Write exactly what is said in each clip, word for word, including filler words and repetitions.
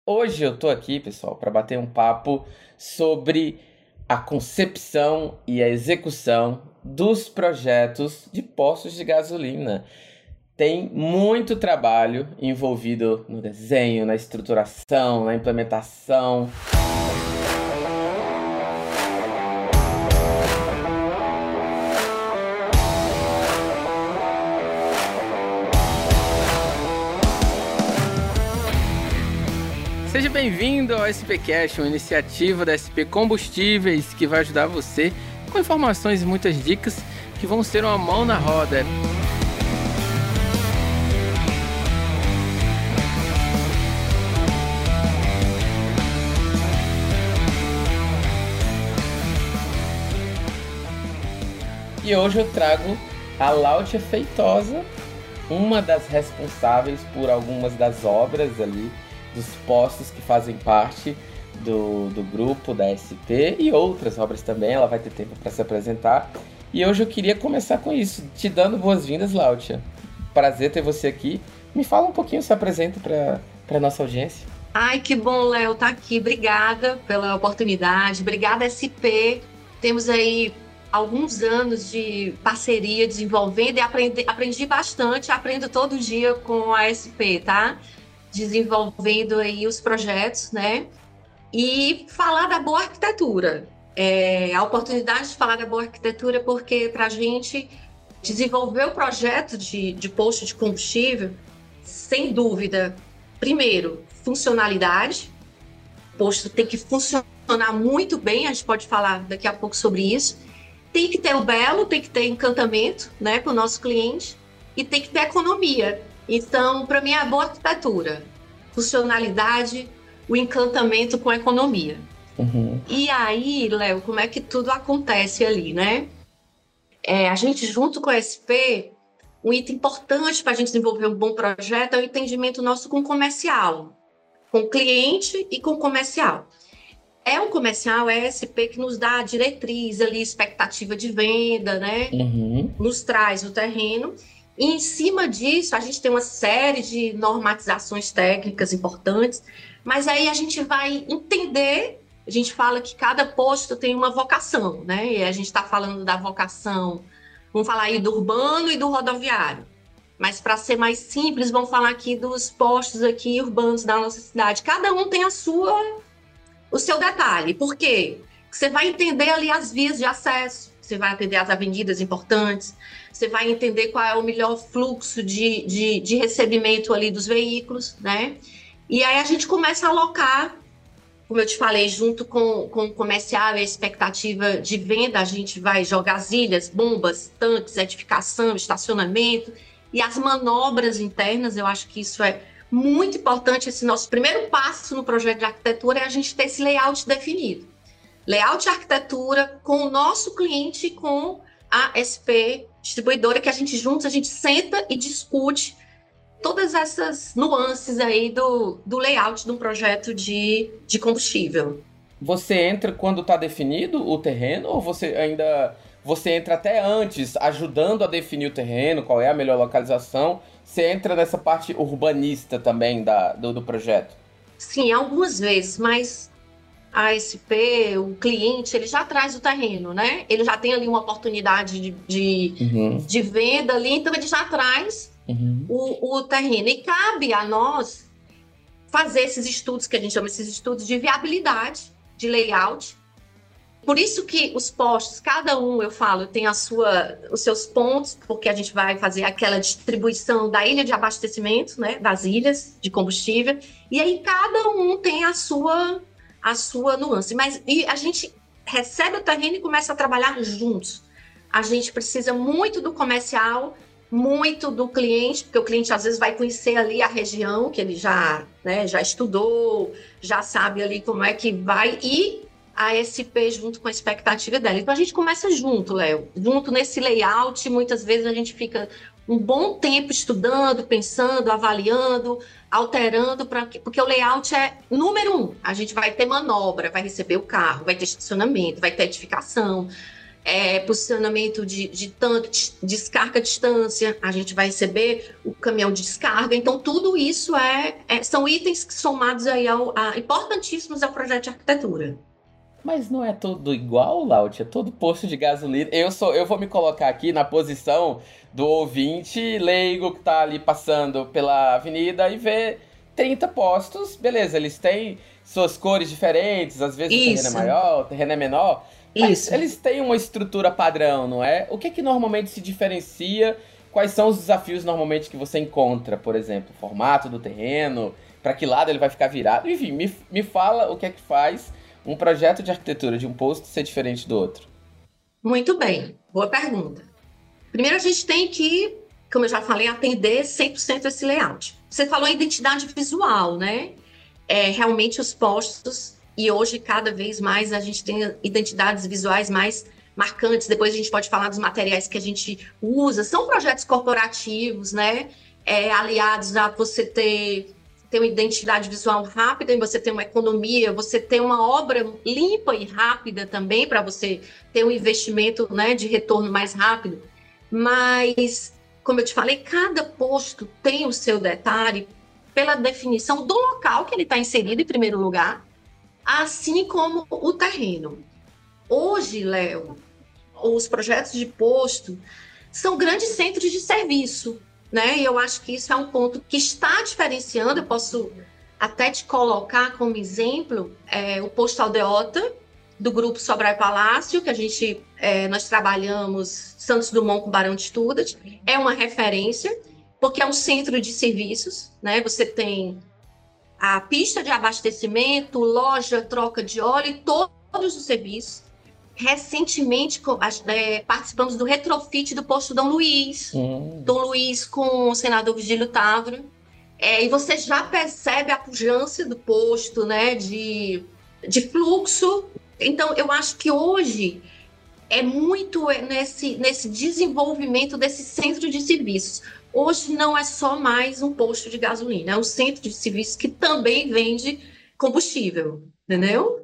Hoje eu tô aqui, pessoal, para bater um papo sobre a concepção e a execução dos projetos de postos de gasolina. Tem muito trabalho envolvido no desenho, na estruturação, na implementação. Seja bem-vindo ao SPcast, uma iniciativa da S P Combustíveis que vai ajudar você com informações e muitas dicas que vão ser uma mão na roda. E hoje eu trago a Láudia Feitosa, uma das responsáveis por algumas das obras ali, dos postos que fazem parte do, do grupo da S P e outras obras também. Ela vai ter tempo para se apresentar. E hoje eu queria começar com isso, te dando boas-vindas, Láudia. Prazer ter você aqui. Me fala um pouquinho, se apresenta para a nossa audiência. Ai, que bom, Léo, tá aqui. Obrigada pela oportunidade. Obrigada, S P. Temos aí alguns anos de parceria desenvolvendo e aprendi, aprendi bastante. Aprendo todo dia com a S P, tá? Desenvolvendo aí os projetos, né? E falar da boa arquitetura. É, a oportunidade de falar da boa arquitetura porque para a gente desenvolver o projeto de, de posto de combustível, sem dúvida, primeiro, funcionalidade. O posto tem que funcionar muito bem, a gente pode falar daqui a pouco sobre isso. Tem que ter o belo, tem que ter encantamento, né, para o nosso cliente e tem que ter economia. Então, para mim, é a boa arquitetura, funcionalidade, o encantamento com a economia. Uhum. E aí, Léo, como é que tudo acontece ali, né? É, a gente, junto com a S P, um item importante para a gente desenvolver um bom projeto é o entendimento nosso com o comercial, com o cliente e com o comercial. É o comercial, é a S P que nos dá a diretriz ali, expectativa de venda, né? Uhum. Nos traz o terreno. E em cima disso, a gente tem uma série de normatizações técnicas importantes, mas aí a gente vai entender, a gente fala que cada posto tem uma vocação, né? E a gente está falando da vocação, vamos falar aí do urbano e do rodoviário. Mas para ser mais simples, vamos falar aqui dos postos aqui urbanos da nossa cidade. Cada um tem a sua, o seu detalhe. Por quê? Porque você vai entender ali as vias de acesso, você vai entender as avenidas importantes, você vai entender qual é o melhor fluxo de, de, de recebimento ali dos veículos, né? E aí a gente começa a alocar, como eu te falei, junto com, com o comercial e a expectativa de venda, a gente vai jogar as ilhas, bombas, tanques, edificação, estacionamento e as manobras internas. Eu acho que isso é muito importante. Esse nosso primeiro passo no projeto de arquitetura é a gente ter esse layout definido. Layout e arquitetura com o nosso cliente e com a S P distribuidora, que a gente juntos, a gente senta e discute todas essas nuances aí do, do layout de um projeto de, de combustível. Você entra quando está definido o terreno ou você ainda você entra até antes, ajudando a definir o terreno, qual é a melhor localização? Você entra nessa parte urbanista também da, do, do projeto? Sim, algumas vezes, mas a S P, o cliente, ele já traz o terreno, né? Ele já tem ali uma oportunidade de, de, uhum. de venda ali, então ele já traz uhum. o, o terreno. E cabe a nós fazer esses estudos, que a gente chama esses estudos de viabilidade, de layout. Por isso que os postos, cada um, eu falo, tem a sua, os seus pontos, porque a gente vai fazer aquela distribuição da ilha de abastecimento, né? Das ilhas de combustível. E aí cada um tem a sua... a sua nuance, mas e a gente recebe o terreno e começa a trabalhar juntos. A gente precisa muito do comercial, muito do cliente, porque o cliente às vezes vai conhecer ali a região que ele já, né, já estudou, já sabe ali como é que vai, e a S P junto com a expectativa dela. Então a gente começa junto, Léo, junto nesse layout. Muitas vezes a gente fica um bom tempo estudando, pensando, avaliando, alterando, pra, porque o layout é número um. A gente vai ter manobra, vai receber o carro, vai ter estacionamento, vai ter edificação, é, posicionamento de, de tanque, descarga à distância, a gente vai receber o caminhão de descarga. Então, tudo isso é, é, são itens somados aí ao, a, importantíssimos ao projeto de arquitetura. Mas não é tudo igual, Laut? É todo posto de gasolina. Eu sou, eu vou me colocar aqui na posição do ouvinte leigo que tá ali passando pela avenida e vê trinta postos. Beleza, eles têm suas cores diferentes, às vezes Isso. o terreno é maior, o terreno é menor. Mas Isso. eles têm uma estrutura padrão, não é? O que que normalmente se diferencia? Quais são os desafios normalmente que você encontra, por exemplo? O formato do terreno, para que lado ele vai ficar virado? Enfim, me, me fala o que é que faz um projeto de arquitetura de um posto ser diferente do outro. Muito bem, boa pergunta. Primeiro a gente tem que, como eu já falei, atender cem por cento esse layout. Você falou em identidade visual, né? É, realmente os postos, e hoje cada vez mais a gente tem identidades visuais mais marcantes. Depois a gente pode falar dos materiais que a gente usa. São projetos corporativos, né? É, aliados a você ter, ter uma identidade visual rápida, e você ter uma economia, você ter uma obra limpa e rápida também, para você ter um investimento, né, de retorno mais rápido. Mas, como eu te falei, cada posto tem o seu detalhe pela definição do local que ele está inserido, em primeiro lugar, assim como o terreno. Hoje, Léo, os projetos de posto são grandes centros de serviço, né? E eu acho que isso é um ponto que está diferenciando. Eu posso até te colocar como exemplo é, o posto Aldeota, do Grupo Sobral e Palácio, que a gente, é, nós trabalhamos Santos Dumont com Barão de Estudas. É uma referência, porque é um centro de serviços, né? Você tem a pista de abastecimento, loja, troca de óleo e todos os serviços. Recentemente, é, participamos do retrofit do posto Dom Luiz. Hum. Dom Luiz com o senador Vigílio Távora. É, e você já percebe a pujança do posto, né? De, de fluxo. Então, eu acho que hoje é muito nesse, nesse desenvolvimento desse centro de serviços. Hoje não é só mais um posto de gasolina, é um centro de serviços que também vende combustível, entendeu?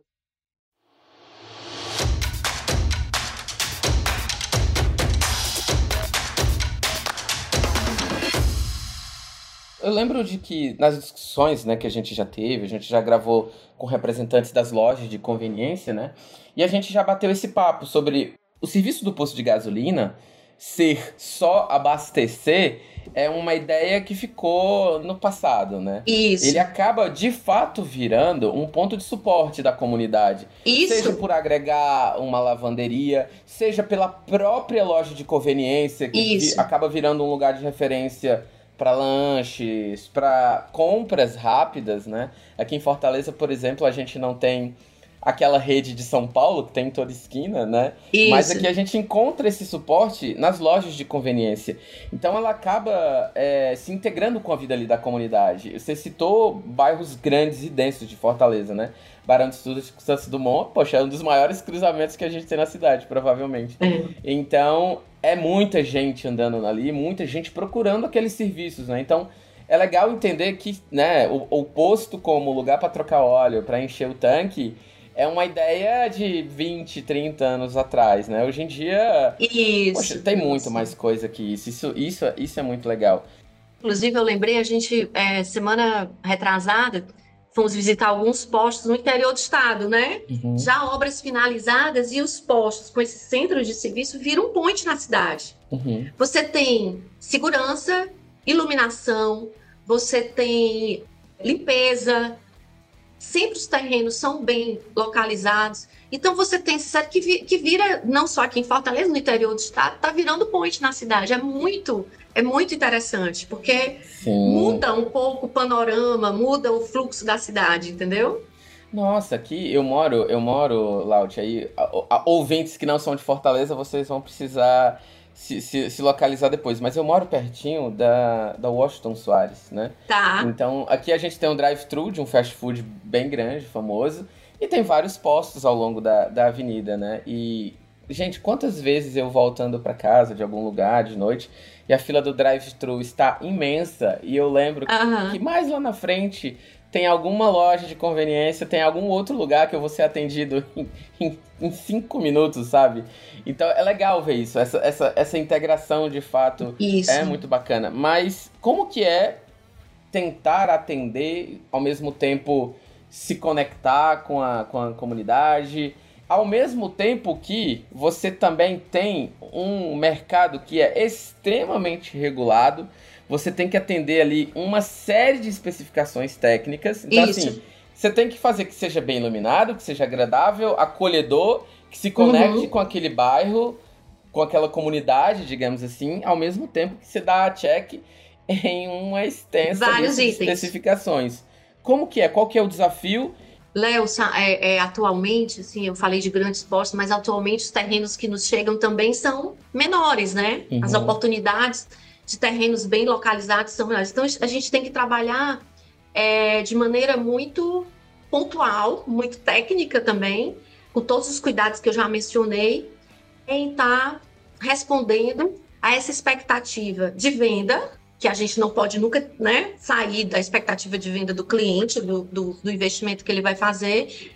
Eu lembro de que nas discussões, né, que a gente já teve, a gente já gravou com representantes das lojas de conveniência, né? E a gente já bateu esse papo sobre o serviço do posto de gasolina ser só abastecer é uma ideia que ficou no passado, né? Isso. Ele acaba, de fato, virando um ponto de suporte da comunidade. Isso. Seja por agregar uma lavanderia, seja pela própria loja de conveniência, que Isso. vi- acaba virando um lugar de referência para lanches, para compras rápidas, né? Aqui em Fortaleza, por exemplo, a gente não tem aquela rede de São Paulo, que tem em toda esquina, né? Isso. Mas aqui a gente encontra esse suporte nas lojas de conveniência. Então ela acaba é, se integrando com a vida ali da comunidade. Você citou bairros grandes e densos de Fortaleza, né? Barão de Estudos, Santos Dumont, poxa, é um dos maiores cruzamentos que a gente tem na cidade, provavelmente. É. Então, é muita gente andando ali, muita gente procurando aqueles serviços, né? Então, é legal entender que, né, o, o posto como lugar para trocar óleo, para encher o tanque, é uma ideia de vinte, trinta anos atrás, né? Hoje em dia, Isso. poxa, tem muito mais coisa que isso. Isso, isso, isso é muito legal. Inclusive, eu lembrei, a gente, é, semana retrasada, fomos visitar alguns postos no interior do estado, né? Uhum. Já obras finalizadas e os postos com esse centro de serviço viram um point na cidade. Uhum. Você tem segurança, iluminação, você tem limpeza, sempre os terrenos são bem localizados. Então você tem sabe, que, vi, que vira, não só aqui em Fortaleza, no interior do estado, tá virando point na cidade. É muito, é muito interessante, porque Sim. muda um pouco o panorama, muda o fluxo da cidade, entendeu? Nossa, aqui eu moro, eu moro, Laut, aí a, a, ouvintes que não são de Fortaleza, vocês vão precisar se, se, se localizar depois, mas eu moro pertinho da, da Washington Soares, né? Tá. Então, aqui a gente tem um drive-thru de um fast food bem grande, famoso, e tem vários postos ao longo da, da avenida, né? E, gente, quantas vezes eu voltando pra casa de algum lugar de noite e a fila do drive-thru está imensa, e eu lembro Aham. que mais lá na frente tem alguma loja de conveniência, tem algum outro lugar que eu vou ser atendido em, em, em cinco minutos, sabe? Então é legal ver isso, essa, essa, essa integração de fato Isso. é muito bacana. Mas como que é tentar atender, ao mesmo tempo se conectar com a, com a comunidade, ao mesmo tempo que você também tem um mercado que é extremamente regulado, você tem que atender ali uma série de especificações técnicas. Então, Isso. assim, você tem que fazer que seja bem iluminado, que seja agradável, acolhedor, que se conecte Uhum. com aquele bairro, com aquela comunidade, digamos assim, ao mesmo tempo que você dá a check em uma extensa Vários lista de itens. especificações. Como que é? Qual que é o desafio? Léo, sa- é, é, atualmente, assim, eu falei de grandes postos, mas atualmente os terrenos que nos chegam também são menores, né? Uhum. As oportunidades de terrenos bem localizados são menores. Então, a gente tem que trabalhar é, de maneira muito pontual, muito técnica também, com todos os cuidados que eu já mencionei, em estar respondendo a essa expectativa de venda, que a gente não pode nunca, né, sair da expectativa de venda do cliente, do, do, do investimento que ele vai fazer.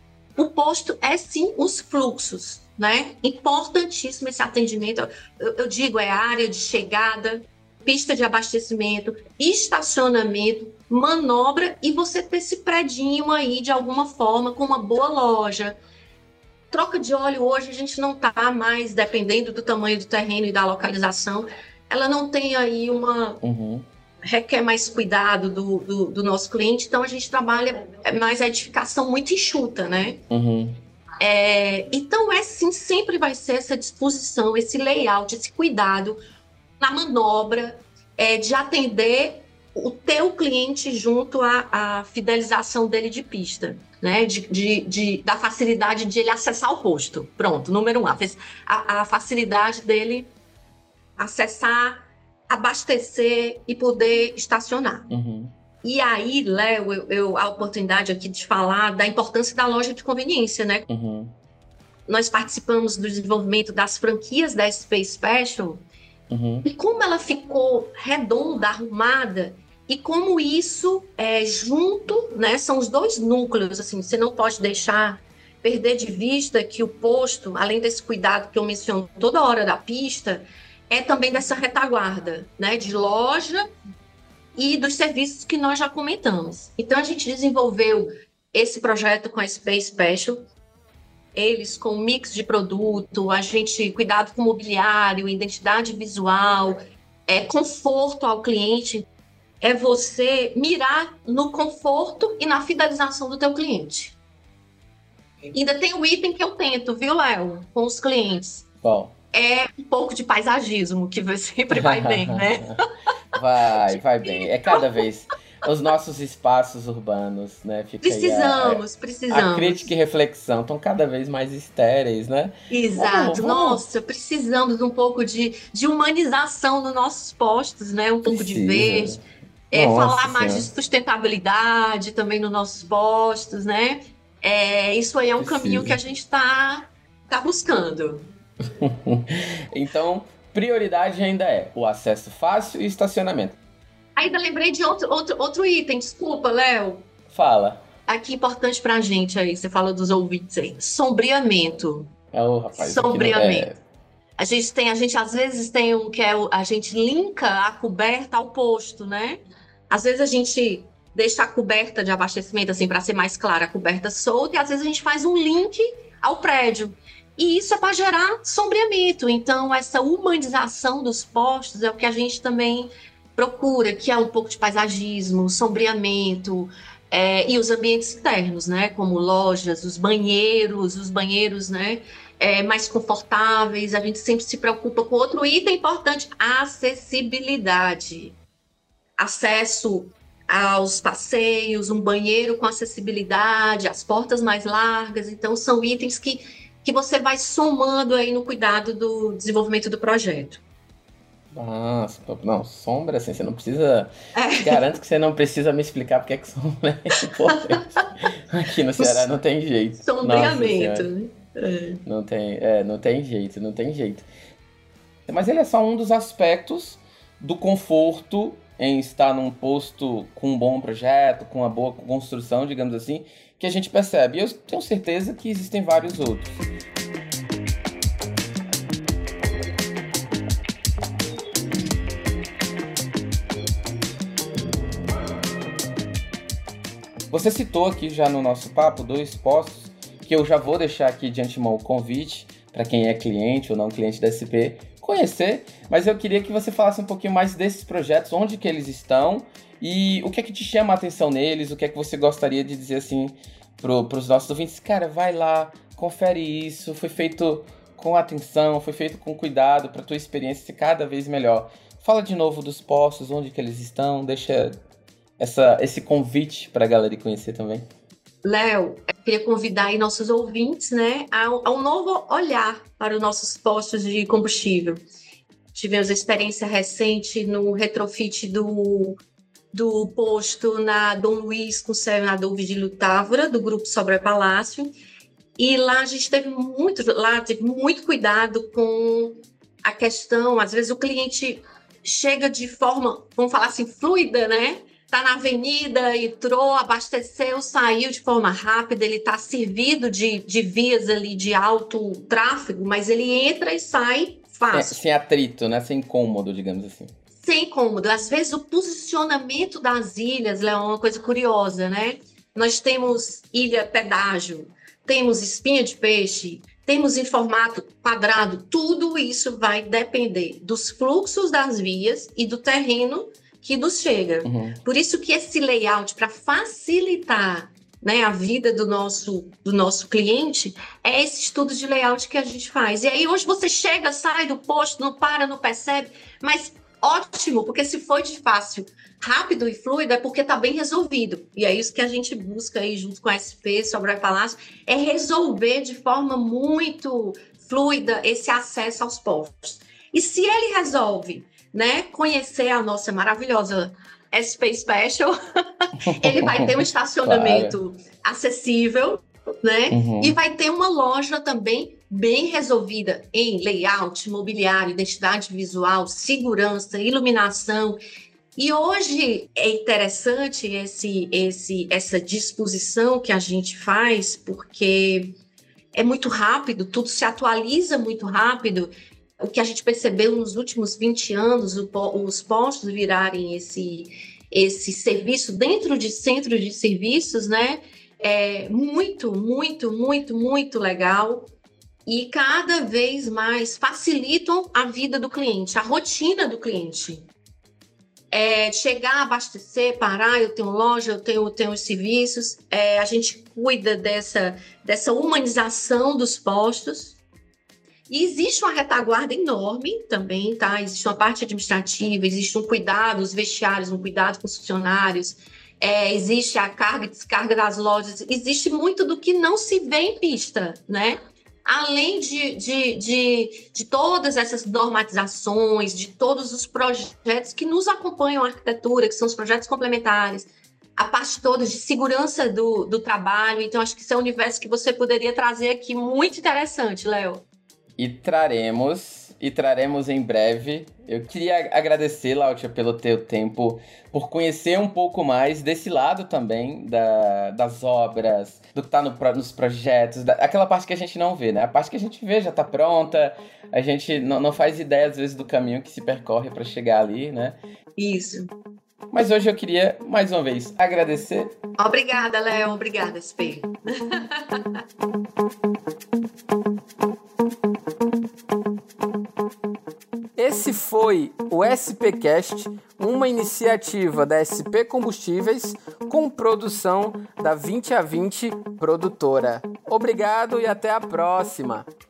O posto é sim os fluxos, né? Importantíssimo esse atendimento. Eu, eu digo, é a área de chegada, pista de abastecimento, estacionamento, manobra e você ter esse predinho aí de alguma forma com uma boa loja. Troca de óleo hoje a gente não está mais, dependendo do tamanho do terreno e da localização, ela não tem aí uma... Uhum. requer mais cuidado do, do, do nosso cliente, então a gente trabalha mais a edificação muito enxuta, né? Uhum. É, então, é sim, sempre vai ser essa disposição, esse layout, esse cuidado na manobra, é, de atender o teu cliente junto à, à fidelização dele de pista, né? De, de, de, da facilidade de ele acessar o posto. Pronto, número um, a, a facilidade dele acessar, abastecer e poder estacionar. Uhum. E aí, Léo, eu, eu, a oportunidade aqui de falar da importância da loja de conveniência, né? Uhum. Nós participamos do desenvolvimento das franquias da S P Special, uhum. e como ela ficou redonda, arrumada, e como isso é junto, né? São os dois núcleos, assim, você não pode deixar perder de vista que o posto, além desse cuidado que eu menciono toda hora da pista, é também dessa retaguarda, né? De loja e dos serviços que nós já comentamos. Então, a gente desenvolveu esse projeto com a S P Special, eles com mix de produto, a gente cuidado com mobiliário, identidade visual, é, conforto ao cliente, é você mirar no conforto e na fidelização do teu cliente. Ainda tem um item que eu tento, viu, Léo, com os clientes. Qual? É um pouco de paisagismo, que sempre vai bem, né? Vai, vai bem. É cada vez... Os nossos espaços urbanos, né? Fica precisamos, aí a, precisamos. A crítica e reflexão estão cada vez mais estéreis, né? Exato. Vamos, vamos. Nossa, precisamos de um pouco de, de humanização nos nossos postos, né? Um pouco Precisa. de verde. É, falar mais de sustentabilidade também nos nossos postos, né? É, isso aí é um Precisa. caminho que a gente está tá buscando. Então, prioridade ainda é o acesso fácil e estacionamento. Ainda lembrei de outro, outro, outro item, desculpa, Léo. Fala. Aqui, importante pra gente aí, você fala dos ouvintes aí. Sombreamento. É o rapaz. Sombreamento. É... A gente tem, a gente às vezes tem um que é o, a gente linka a coberta ao posto, né? Às vezes a gente deixa a coberta de abastecimento, assim, para ser mais clara, a coberta solta, e às vezes a gente faz um link ao prédio. E isso é para gerar sombreamento. Então, essa humanização dos postos é o que a gente também procura, que é um pouco de paisagismo, sombreamento, é, e os ambientes internos, né? Como lojas, os banheiros, os banheiros, né? É, mais confortáveis. A gente sempre se preocupa com outro item importante, acessibilidade. Acesso aos passeios, um banheiro com acessibilidade, as portas mais largas. Então, são itens que, que você vai somando aí no cuidado do desenvolvimento do projeto. Ah, não, sombra, assim, você não precisa... É. Garanto que você não precisa me explicar porque é que sombra é importante. Aqui no Ceará não tem jeito. Sombreamento, né? É. Não tem, é, não tem jeito, não tem jeito. Mas ele é só um dos aspectos do conforto em estar num posto com um bom projeto, com uma boa construção, digamos assim, que a gente percebe. E eu tenho certeza que existem vários outros. Você citou aqui já no nosso papo dois postos, que eu já vou deixar aqui de antemão o convite para quem é cliente ou não cliente da S P conhecer, mas eu queria que você falasse um pouquinho mais desses projetos, onde que eles estão e o que é que te chama a atenção neles, o que é que você gostaria de dizer assim para os nossos ouvintes. Cara, vai lá, confere isso, foi feito com atenção, foi feito com cuidado para a tua experiência ser cada vez melhor. Fala de novo dos postos, onde que eles estão, deixa essa, esse convite para a galera conhecer também. Léo, eu queria convidar aí nossos ouvintes, né, a, a um novo olhar para os nossos postos de combustível. Tivemos a experiência recente no retrofit do, do posto na Dom Luiz com o senador Vigílio Távora, do Grupo Sobral Palácio, e lá a gente teve muito, lá teve muito cuidado com a questão, às vezes o cliente chega de forma, vamos falar assim, fluida, né? Está na avenida, entrou, abasteceu, saiu de forma rápida, ele está servido de, de vias ali de alto tráfego, mas ele entra e sai fácil. É, sem atrito, né? Sem incômodo, digamos assim. Sem incômodo. Às vezes o posicionamento das ilhas é uma coisa curiosa, né? Nós temos ilha pedágio, temos espinha de peixe, temos em formato quadrado, tudo isso vai depender dos fluxos das vias e do terreno que nos chega. Uhum. Por isso que esse layout, para facilitar, né, a vida do nosso, do nosso cliente, é esse estudo de layout que a gente faz. E aí hoje você chega, sai do posto, não para, não percebe, mas ótimo, porque se foi de fácil, rápido e fluido, é porque está bem resolvido. E é isso que a gente busca aí junto com a S P, Sobral Palácio, é resolver de forma muito fluida esse acesso aos postos. E se ele resolve, né, conhecer a nossa maravilhosa S P Special, ele vai ter um estacionamento claro. acessível, né, uhum. e vai ter uma loja também bem resolvida em layout, mobiliário, identidade visual, segurança, iluminação. E hoje é interessante esse, esse, essa disposição que a gente faz, porque é muito rápido, tudo se atualiza muito rápido. O que a gente percebeu nos últimos vinte anos, o, os postos virarem esse, esse serviço dentro de centro de serviços, né? É muito, muito, muito, muito legal. E cada vez mais facilitam a vida do cliente, a rotina do cliente. É, chegar, abastecer, parar, eu tenho loja, eu tenho, eu tenho os serviços, é, a gente cuida dessa, dessa humanização dos postos. E existe uma retaguarda enorme também, tá? Existe uma parte administrativa, existe um cuidado, os vestiários, um cuidado com os funcionários, é, existe a carga e descarga das lojas, existe muito do que não se vê em pista, né? Além de, de, de, de todas essas normatizações, de todos os projetos que nos acompanham a arquitetura, que são os projetos complementares, a parte toda de segurança do, do trabalho. Então, acho que esse é um universo que você poderia trazer aqui, muito interessante, Léo. E traremos, e traremos em breve. Eu queria agradecer, Láutia, pelo teu tempo, por conhecer um pouco mais desse lado também, da, das obras, do que está no, nos projetos, da, aquela parte que a gente não vê, né? A parte que a gente vê já está pronta, a gente não, não faz ideia, às vezes, do caminho que se percorre para chegar ali, né? Isso. Mas hoje eu queria, mais uma vez, agradecer. Obrigada, Léo. Obrigada, Espelho. Esse foi o SPcast, uma iniciativa da S P Combustíveis com produção da vinte a vinte Produtora. Obrigado e até a próxima!